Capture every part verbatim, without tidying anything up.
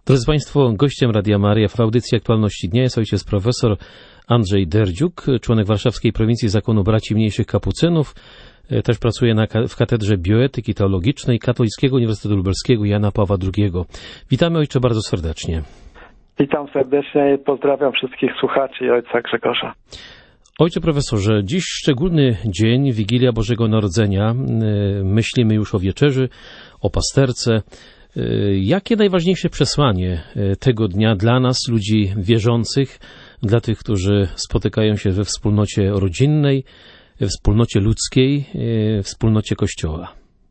Drodzy Państwo, gościem Radia Maryja w audycji Aktualności Dnia jest ojciec profesor Andrzej Derdziuk, członek Warszawskiej Prowincji Zakonu Braci Mniejszych Kapucynów. Też pracuje na, w Katedrze Bioetyki Teologicznej Katolickiego Uniwersytetu Lubelskiego Jana Pawła drugiego. Witamy, ojcze, bardzo serdecznie. Witam serdecznie i pozdrawiam wszystkich słuchaczy i ojca Grzegorza. Ojcze profesorze, dziś szczególny dzień, Wigilia Bożego Narodzenia. Myślimy już o wieczerzy, o pasterce. Jakie najważniejsze przesłanie tego dnia dla nas, ludzi wierzących, dla tych, którzy spotykają się we wspólnocie rodzinnej, we wspólnocie ludzkiej, w wspólnocie Kościoła?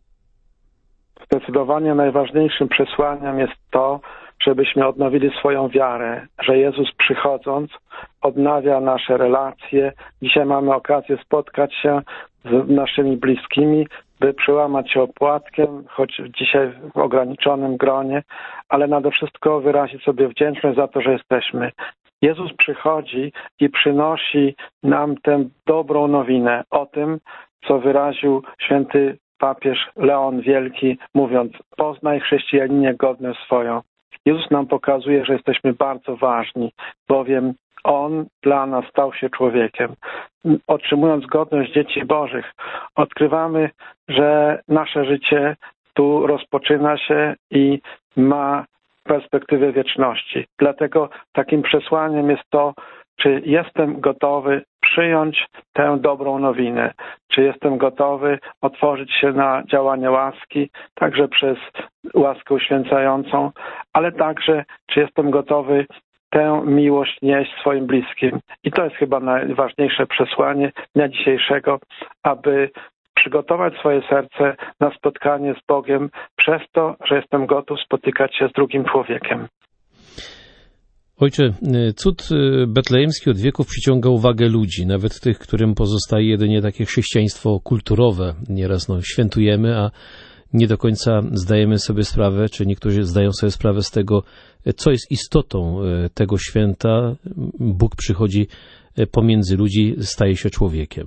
Zdecydowanie najważniejszym przesłaniem jest to, żebyśmy odnowili swoją wiarę, że Jezus przychodząc odnawia nasze relacje. Dzisiaj mamy okazję spotkać się z naszymi bliskimi, by przełamać się opłatkiem, choć dzisiaj w ograniczonym gronie, ale nade wszystko wyrazić sobie wdzięczność za to, że jesteśmy. Jezus przychodzi i przynosi nam tę dobrą nowinę o tym, co wyraził święty papież Leon Wielki, mówiąc: poznaj, chrześcijaninie, godność swoją. Jezus nam pokazuje, że jesteśmy bardzo ważni, bowiem On dla nas stał się człowiekiem. Otrzymując godność dzieci Bożych, odkrywamy, że nasze życie tu rozpoczyna się i ma perspektywę wieczności. Dlatego takim przesłaniem jest to, czy jestem gotowy przyjąć tę dobrą nowinę, czy jestem gotowy otworzyć się na działanie łaski, także przez łaskę uświęcającą, ale także czy jestem gotowy tę miłość nieść swoim bliskim. I to jest chyba najważniejsze przesłanie dnia dzisiejszego, aby przygotować swoje serce na spotkanie z Bogiem przez to, że jestem gotów spotykać się z drugim człowiekiem. Ojcze, cud betlejemski od wieków przyciąga uwagę ludzi, nawet tych, którym pozostaje jedynie takie chrześcijaństwo kulturowe. Nieraz no, świętujemy, a nie do końca zdajemy sobie sprawę, czy niektórzy zdają sobie sprawę z tego, co jest istotą tego święta. Bóg przychodzi pomiędzy ludzi, staje się człowiekiem.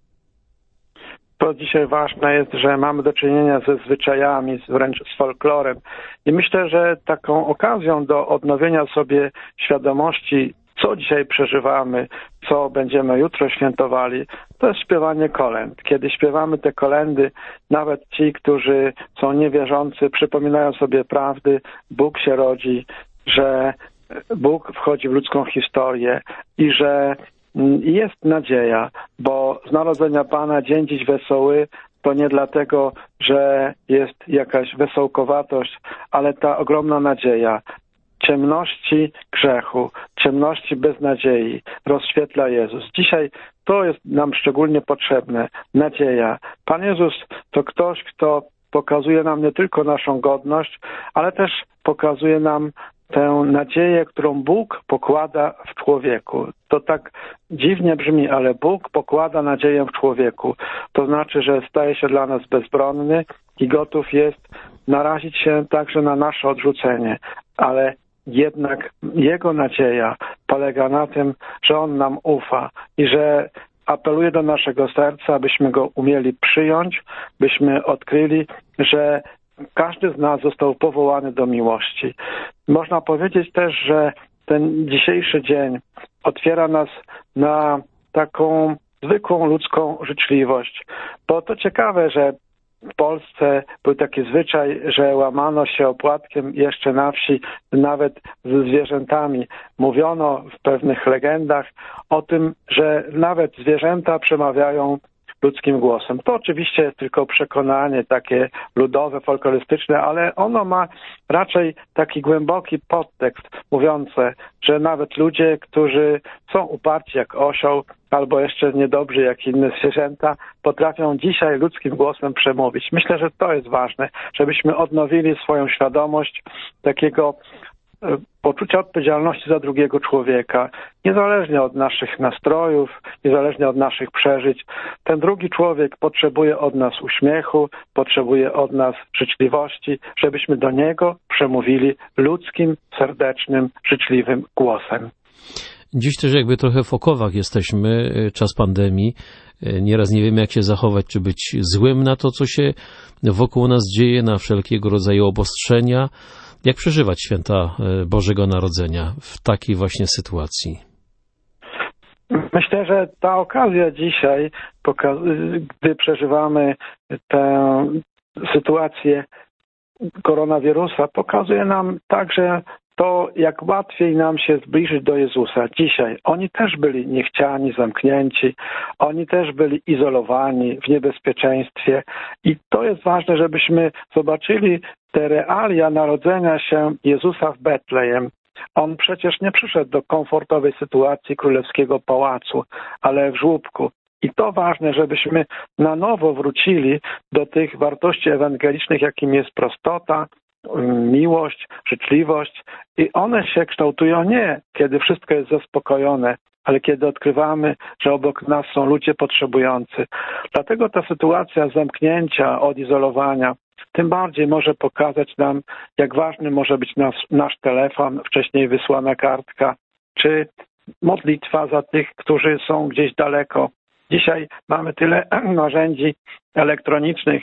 To dzisiaj ważne jest, że mamy do czynienia ze zwyczajami, wręcz z folklorem. I myślę, że taką okazją do odnowienia sobie świadomości, co dzisiaj przeżywamy, co będziemy jutro świętowali, to jest śpiewanie kolęd. Kiedy śpiewamy te kolędy, nawet ci, którzy są niewierzący, przypominają sobie prawdy, Bóg się rodzi, że Bóg wchodzi w ludzką historię i że jest nadzieja, bo z narodzenia Pana dzień dziś wesoły to nie dlatego, że jest jakaś wesołkowatość, ale ta ogromna nadzieja. Ciemności grzechu, ciemności beznadziei rozświetla Jezus. Dzisiaj to jest nam szczególnie potrzebne. Nadzieja. Pan Jezus to ktoś, kto pokazuje nam nie tylko naszą godność, ale też pokazuje nam tę nadzieję, którą Bóg pokłada w człowieku. To tak dziwnie brzmi, ale Bóg pokłada nadzieję w człowieku. To znaczy, że staje się dla nas bezbronny i gotów jest narazić się także na nasze odrzucenie. Ale jednak Jego nadzieja polega na tym, że On nam ufa i że apeluje do naszego serca, abyśmy Go umieli przyjąć, byśmy odkryli, że każdy z nas został powołany do miłości. Można powiedzieć też, że ten dzisiejszy dzień otwiera nas na taką zwykłą ludzką życzliwość. Bo to ciekawe, że w Polsce był taki zwyczaj, że łamano się opłatkiem jeszcze na wsi, nawet ze zwierzętami. Mówiono w pewnych legendach o tym, że nawet zwierzęta przemawiają ludzkim głosem. To oczywiście jest tylko przekonanie takie ludowe, folklorystyczne, ale ono ma raczej taki głęboki podtekst mówiący, że nawet ludzie, którzy są uparci jak osioł albo jeszcze niedobrzy jak inne zwierzęta, potrafią dzisiaj ludzkim głosem przemówić. Myślę, że to jest ważne, żebyśmy odnowili swoją świadomość takiego poczucia odpowiedzialności za drugiego człowieka, niezależnie od naszych nastrojów, niezależnie od naszych przeżyć. Ten drugi człowiek potrzebuje od nas uśmiechu, potrzebuje od nas życzliwości, żebyśmy do niego przemówili ludzkim, serdecznym, życzliwym głosem. Dziś też jakby trochę w okowach jesteśmy, czas pandemii. Nieraz nie wiemy, jak się zachować, czy być złym na to, co się wokół nas dzieje, na wszelkiego rodzaju obostrzenia. Jak przeżywać święta Bożego Narodzenia w takiej właśnie sytuacji? Myślę, że ta okazja dzisiaj, gdy przeżywamy tę sytuację koronawirusa, pokazuje nam także to, jak łatwiej nam się zbliżyć do Jezusa dzisiaj. Oni też byli niechciani, zamknięci, oni też byli izolowani w niebezpieczeństwie i to jest ważne, żebyśmy zobaczyli te realia narodzenia się Jezusa w Betlejem. On przecież nie przyszedł do komfortowej sytuacji królewskiego pałacu, ale w żłóbku. I to ważne, żebyśmy na nowo wrócili do tych wartości ewangelicznych, jakim jest prostota, miłość, życzliwość. I one się kształtują nie, kiedy wszystko jest zaspokojone, ale kiedy odkrywamy, że obok nas są ludzie potrzebujący. Dlatego ta sytuacja zamknięcia, odizolowania, tym bardziej może pokazać nam, jak ważny może być nas, nasz telefon, wcześniej wysłana kartka, czy modlitwa za tych, którzy są gdzieś daleko. Dzisiaj mamy tyle narzędzi elektronicznych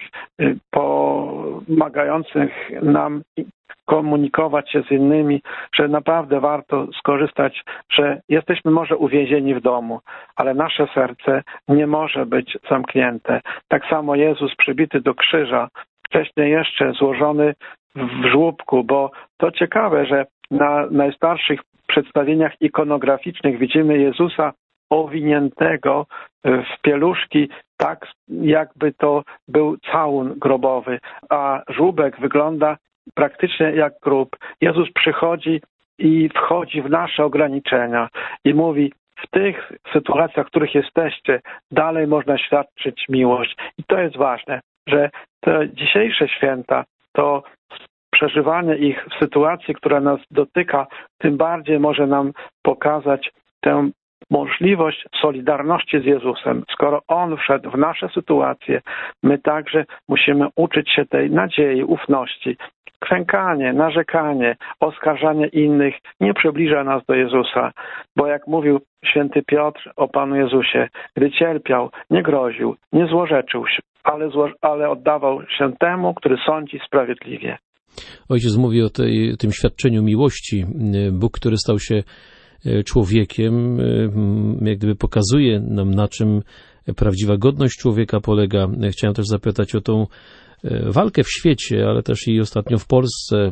pomagających nam komunikować się z innymi, że naprawdę warto skorzystać, że jesteśmy może uwięzieni w domu, ale nasze serce nie może być zamknięte. Tak samo Jezus przybity do krzyża, wcześniej jeszcze złożony w żłóbku, bo to ciekawe, że na najstarszych przedstawieniach ikonograficznych widzimy Jezusa owiniętego w pieluszki, tak jakby to był całun grobowy, a żłóbek wygląda praktycznie jak grób. Jezus przychodzi i wchodzi w nasze ograniczenia i mówi: w tych sytuacjach, w których jesteście, dalej można świadczyć miłość. I to jest ważne, że te dzisiejsze święta, to przeżywanie ich w sytuacji, która nas dotyka, tym bardziej może nam pokazać tę możliwość solidarności z Jezusem. Skoro On wszedł w nasze sytuacje, my także musimy uczyć się tej nadziei, ufności. Kwękanie, narzekanie, oskarżanie innych nie przybliża nas do Jezusa, bo jak mówił święty Piotr o Panu Jezusie, gdy cierpiał, nie groził, nie złorzeczył się, ale, zło, ale oddawał się temu, który sądzi sprawiedliwie. Ojciec mówi o tej, tym świadczeniu miłości. Bóg, który stał się człowiekiem, jak gdyby pokazuje nam, na czym prawdziwa godność człowieka polega. Chciałem też zapytać o tą walkę w świecie, ale też i ostatnio w Polsce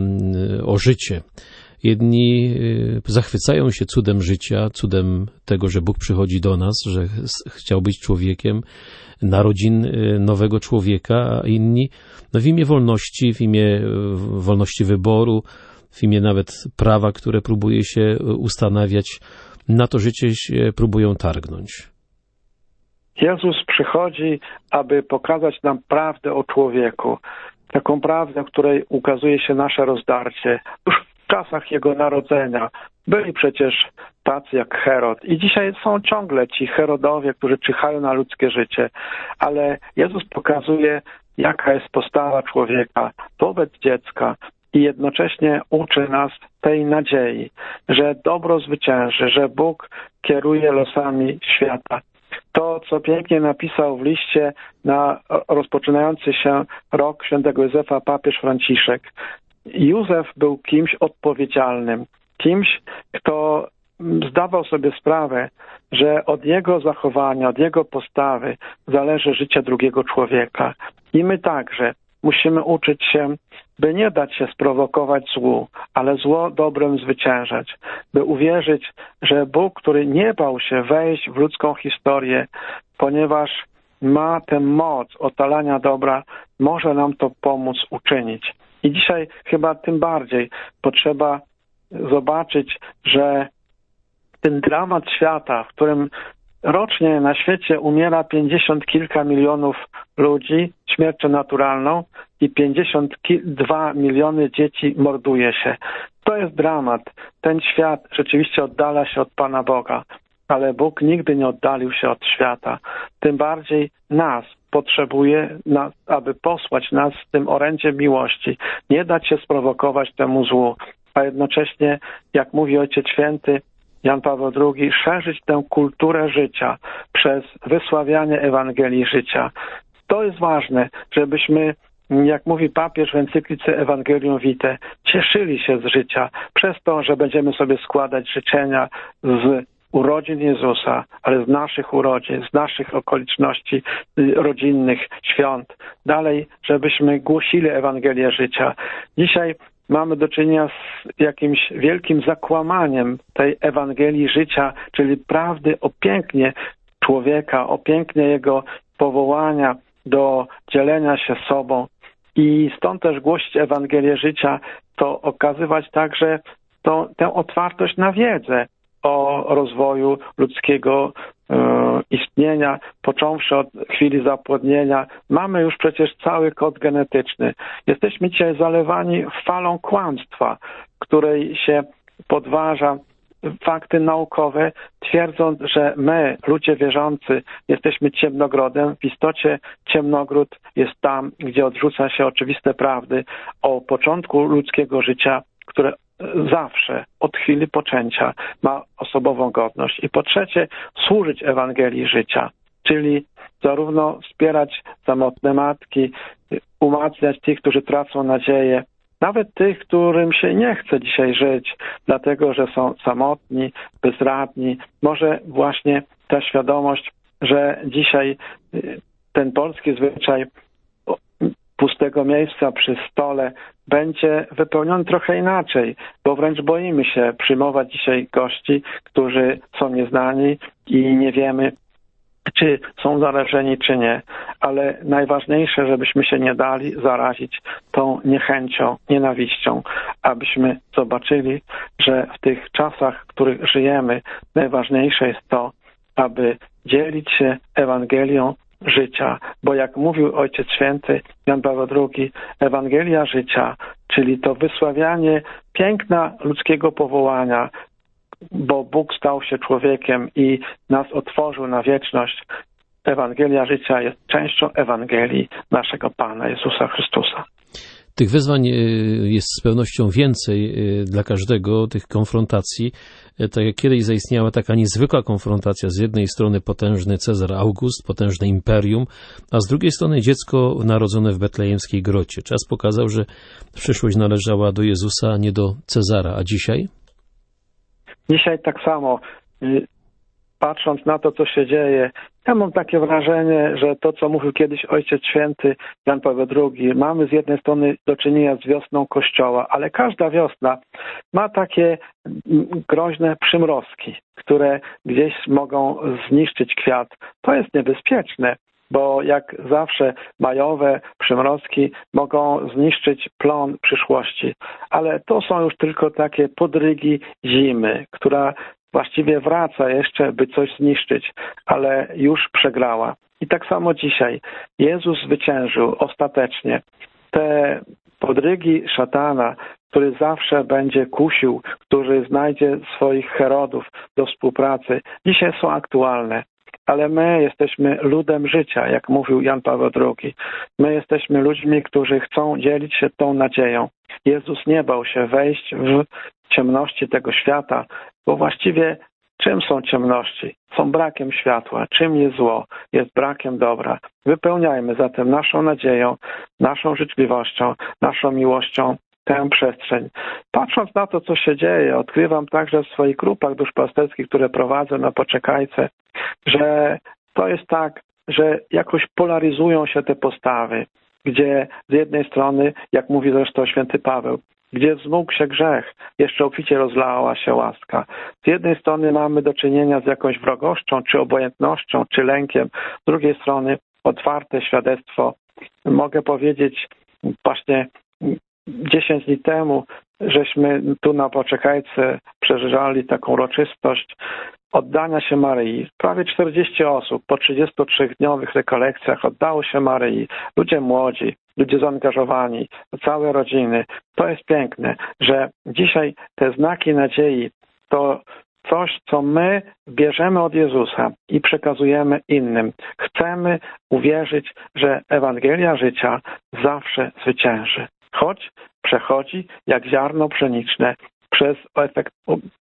o życie. Jedni zachwycają się cudem życia, cudem tego, że Bóg przychodzi do nas, że chciał być człowiekiem, narodzin nowego człowieka, a inni no w imię wolności, w imię wolności wyboru, w imię nawet prawa, które próbuje się ustanawiać, na to życie się próbują targnąć. Jezus przychodzi, aby pokazać nam prawdę o człowieku. Taką prawdę, w której ukazuje się nasze rozdarcie. Już w czasach Jego narodzenia byli przecież tacy jak Herod. I dzisiaj są ciągle ci Herodowie, którzy czyhają na ludzkie życie. Ale Jezus pokazuje, jaka jest postawa człowieka wobec dziecka. I jednocześnie uczy nas tej nadziei, że dobro zwycięży, że Bóg kieruje losami świata. To, co pięknie napisał w liście na rozpoczynający się rok świętego Józefa papież Franciszek. Józef był kimś odpowiedzialnym, kimś, kto zdawał sobie sprawę, że od jego zachowania, od jego postawy zależy życie drugiego człowieka. I my także musimy uczyć się, by nie dać się sprowokować złu, ale zło dobrem zwyciężać, by uwierzyć, że Bóg, który nie bał się wejść w ludzką historię, ponieważ ma tę moc otalania dobra, może nam to pomóc uczynić. I dzisiaj chyba tym bardziej potrzeba zobaczyć, że ten dramat świata, w którym rocznie na świecie umiera pięćdziesiąt kilka milionów ludzi śmiercią naturalną i pięćdziesiąt dwa miliony dzieci morduje się. To jest dramat. Ten świat rzeczywiście oddala się od Pana Boga, ale Bóg nigdy nie oddalił się od świata. Tym bardziej nas potrzebuje, aby posłać nas z tym orędziem miłości, nie dać się sprowokować temu złu, a jednocześnie, jak mówi Ojciec Święty Jan Paweł drugi, szerzyć tę kulturę życia przez wysławianie Ewangelii życia. To jest ważne, żebyśmy jak mówi papież w encyklice Evangelium Vitae, cieszyli się z życia przez to, że będziemy sobie składać życzenia z urodzin Jezusa, ale z naszych urodzin, z naszych okoliczności rodzinnych, świąt. Dalej, żebyśmy głosili Ewangelię życia. Dzisiaj mamy do czynienia z jakimś wielkim zakłamaniem tej Ewangelii życia, czyli prawdy o pięknie człowieka, o pięknie jego powołania do dzielenia się sobą. I stąd też głosić Ewangelię życia, to okazywać także to, tę otwartość na wiedzę o rozwoju ludzkiego e, istnienia, począwszy od chwili zapłodnienia. Mamy już przecież cały kod genetyczny. Jesteśmy dzisiaj zalewani falą kłamstwa, której się podważa fakty naukowe, twierdząc, że my, ludzie wierzący, jesteśmy ciemnogrodem. W istocie ciemnogród jest tam, gdzie odrzuca się oczywiste prawdy o początku ludzkiego życia, które zawsze, od chwili poczęcia, ma osobową godność. I po trzecie, służyć Ewangelii życia, czyli zarówno wspierać samotne matki, umacniać tych, którzy tracą nadzieję, nawet tych, którym się nie chce dzisiaj żyć, dlatego że są samotni, bezradni. Może właśnie ta świadomość, że dzisiaj ten polski zwyczaj pustego miejsca przy stole będzie wypełniony trochę inaczej, bo wręcz boimy się przyjmować dzisiaj gości, którzy są nieznani i nie wiemy, czy są zarażeni, czy nie. Ale najważniejsze, żebyśmy się nie dali zarazić tą niechęcią, nienawiścią, abyśmy zobaczyli, że w tych czasach, w których żyjemy, najważniejsze jest to, aby dzielić się Ewangelią życia, bo jak mówił Ojciec Święty Jan Paweł drugi, Ewangelia życia, czyli to wysławianie piękna ludzkiego powołania, bo Bóg stał się człowiekiem i nas otworzył na wieczność. Ewangelia życia jest częścią Ewangelii naszego Pana Jezusa Chrystusa. Tych wyzwań jest z pewnością więcej dla każdego, tych konfrontacji. Tak jak kiedyś zaistniała taka niezwykła konfrontacja, z jednej strony potężny Cezar August, potężne imperium, a z drugiej strony dziecko narodzone w betlejemskiej grocie. Czas pokazał, że przyszłość należała do Jezusa, a nie do Cezara. A dzisiaj? Dzisiaj tak samo. Patrząc na to, co się dzieje, ja mam takie wrażenie, że to, co mówił kiedyś Ojciec Święty Jan Paweł drugi, mamy z jednej strony do czynienia z wiosną Kościoła, ale każda wiosna ma takie groźne przymrozki, które gdzieś mogą zniszczyć kwiat. To jest niebezpieczne, bo jak zawsze majowe przymrozki mogą zniszczyć plon przyszłości. Ale to są już tylko takie podrygi zimy, która właściwie wraca jeszcze, by coś zniszczyć, ale już przegrała. I tak samo dzisiaj. Jezus zwyciężył ostatecznie. Te podrygi szatana, który zawsze będzie kusił, który znajdzie swoich Herodów do współpracy, dzisiaj są aktualne. Ale my jesteśmy ludem życia, jak mówił Jan Paweł drugi. My jesteśmy ludźmi, którzy chcą dzielić się tą nadzieją. Jezus nie bał się wejść w ciemności tego świata, bo właściwie czym są ciemności? Są brakiem światła. Czym jest zło? Jest brakiem dobra. Wypełniajmy zatem naszą nadzieją, naszą życzliwością, naszą miłością tę przestrzeń. Patrząc na to, co się dzieje, odkrywam także w swoich grupach duszpasterskich, które prowadzę na Poczekajce, że to jest tak, że jakoś polaryzują się te postawy, gdzie z jednej strony, jak mówi zresztą święty Paweł, gdzie wzmógł się grzech, jeszcze obficie rozlała się łaska. Z jednej strony mamy do czynienia z jakąś wrogością, czy obojętnością, czy lękiem, z drugiej strony otwarte świadectwo. Mogę powiedzieć, właśnie dziesięć dni temu, żeśmy tu na Poczekajce przeżywali taką uroczystość oddania się Maryi. Prawie czterdzieści osób po trzydziestotrójdniowych rekolekcjach oddało się Maryi. Ludzie młodzi, ludzie zaangażowani, całe rodziny. To jest piękne, że dzisiaj te znaki nadziei to coś, co my bierzemy od Jezusa i przekazujemy innym. Chcemy uwierzyć, że Ewangelia życia zawsze zwycięży. Choć przechodzi jak ziarno pszeniczne przez efekt,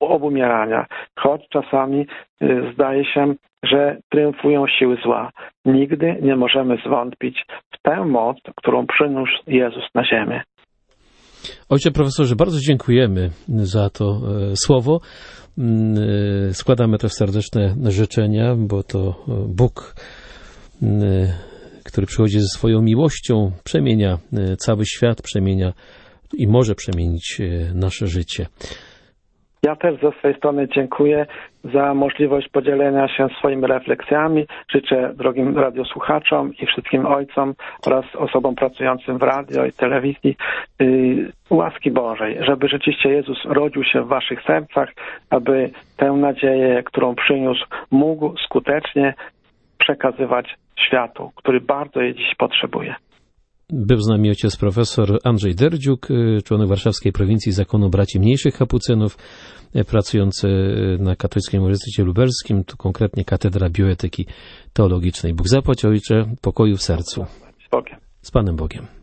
obumierania, choć czasami zdaje się, że triumfują siły zła. Nigdy nie możemy zwątpić w tę moc, którą przyniósł Jezus na ziemię. Ojcze profesorze, bardzo dziękujemy za to e, słowo. E, składamy też serdeczne życzenia, bo to Bóg, e, który przychodzi ze swoją miłością, przemienia e, cały świat, przemienia i może przemienić e, nasze życie. Ja też ze swojej strony dziękuję za możliwość podzielenia się swoimi refleksjami. Życzę drogim radiosłuchaczom i wszystkim ojcom oraz osobom pracującym w radio i telewizji yy, łaski Bożej, żeby rzeczywiście Jezus rodził się w waszych sercach, aby tę nadzieję, którą przyniósł, mógł skutecznie przekazywać światu, który bardzo jej dziś potrzebuje. Był z nami ojciec profesor Andrzej Derdziuk, członek Warszawskiej Prowincji Zakonu Braci Mniejszych Kapucynów, pracujący na Katolickim Uniwersytecie Lubelskim, tu konkretnie Katedra Bioetyki Teologicznej. Bóg zapłać, ojcze, pokoju w sercu. Z Bogiem. Z Panem Bogiem.